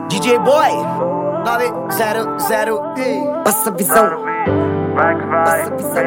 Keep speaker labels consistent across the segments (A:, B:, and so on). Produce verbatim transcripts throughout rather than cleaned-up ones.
A: D J Boy nove zero zero. Passa visão. Passa visão.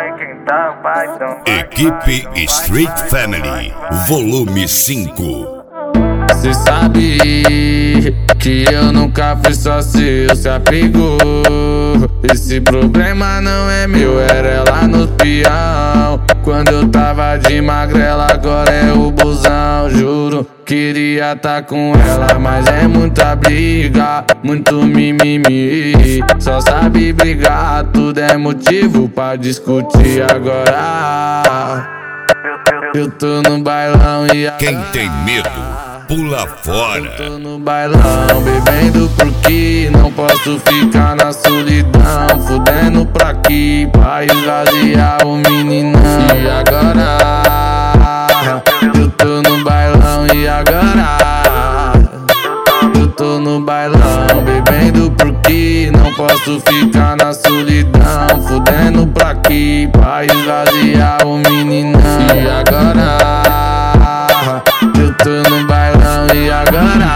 B: Equipe Street Family, volume cinco.
C: Cê sabe que eu nunca fui só seu, se apegou. Esse problema não é meu, era ela no peão. Quando eu tava de magrela, agora é o busão. Juro, queria tá com ela, mas é muita briga, muito mimimi. Só sabe brigar, tudo é motivo pra discutir agora. Eu tô no bailão e agora
B: quem tem medo pula fora.
C: Eu tô no bailão, bebendo porque não posso ficar na solidão. Fudendo pra aqui, pra esvaziar o meninão. E agora? Eu tô no bailão e agora? Eu tô no bailão, bebendo porque não posso ficar na solidão. Fudendo pra aqui, pra esvaziar o meninão. E agora? Eu tô no bailão e agora?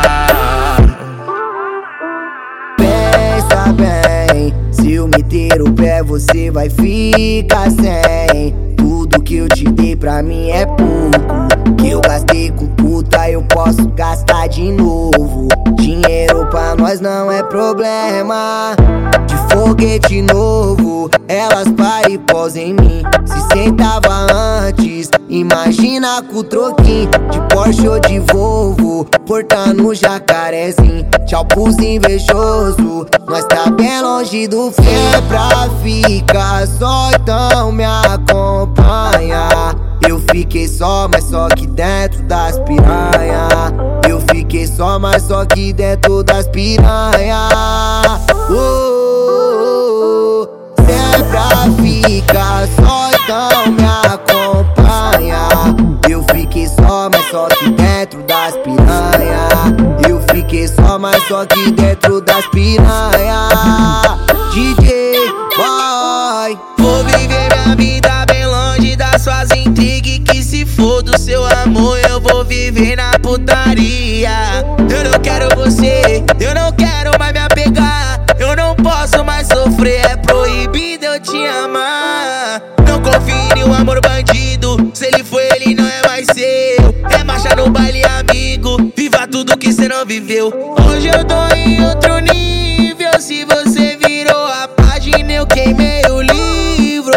A: Pensa bem, se eu meter o pé você vai ficar sem. Tudo que eu te dei pra mim é pouco, que eu gastei com puta eu posso gastar de novo. Dinheiro pra nós não é problema. De foguete novo, elas param e posam em mim. Se sentava antes, imagina com o troquinho. De Porsche ou de Volvo, portando no jacarezinho. Tchau pros invejoso, nós tá bem longe do fim. É pra ficar só, então me acompanha. Eu fiquei só, mas só que dentro das piranha. Eu fiquei só, mas só que dentro das piranha. Oh, oh, oh. Se é pra ficar só, então me acompanha. Eu fiquei só, mas só que dentro das piranha. Eu fiquei só, mas só que dentro das piranha. D J Boy,
D: vou viver minha vida bem longe das suas intrigas. Que se for do seu amor eu vou viver na putaria. Eu não quero você, eu não quero mais me apegar. Eu não posso mais sofrer, é proibido eu te amar. Não confie em um amor bandido, se ele foi ele não é mais seu. É marcha no baile amigo, viva tudo que cê não viveu. Hoje eu tô em outro nível, se você virou a página eu queimei o livro.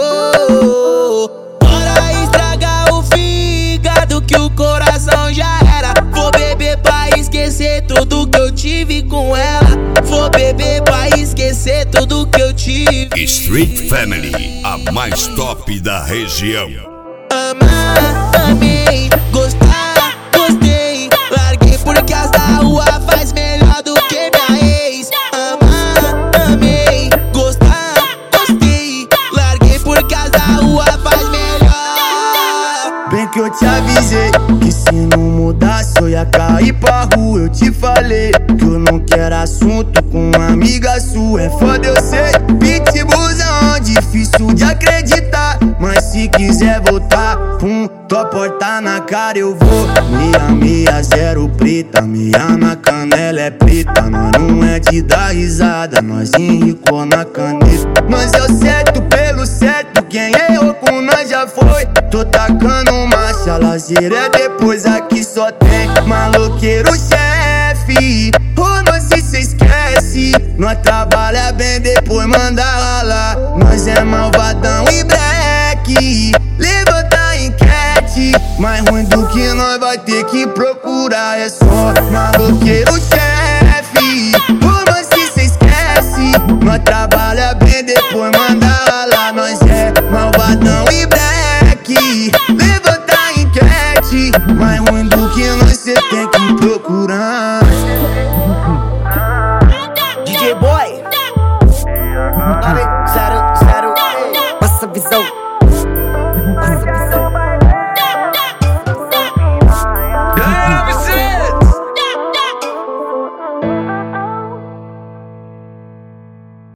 D: Bora estragar o fígado que o coração já era. Vou beber pra esquecer tudo que eu tive com ela. Vou beber pra esquecer tudo que eu tive.
B: Street Family, a mais top da região.
D: Amar, amei, gostar, gostei. Larguei porque as da rua faz melhor do que minha ex. Amar, amei, gostar, gostei. Larguei porque as da rua faz melhor.
E: Bem que eu te avisei que se não mudasse eu ia cair pra rua. Eu te falei que eu não quero assunto com uma amiga sua. É foda eu sei, pitbullzão, difícil de acreditar. Mas se quiser voltar, pum, tua porta na cara eu vou. Meia, meia, zero preta, meia na canela é preta. Nós não é de dar risada, nós enricou na caneta. Nós é o certo pelo certo, quem errou com nós já foi. Tô tacando marcha, lazer é depois, aqui só tem maloqueiro chefe. Ô, nós se cê esquece, nós trabalha bem depois manda ralar. Nós é malvadão e breque, levanta a enquete. Mais ruim do que nós vai ter que procurar é só maloqueiro chefe. Ô, nós se cê esquece, nós trabalha bem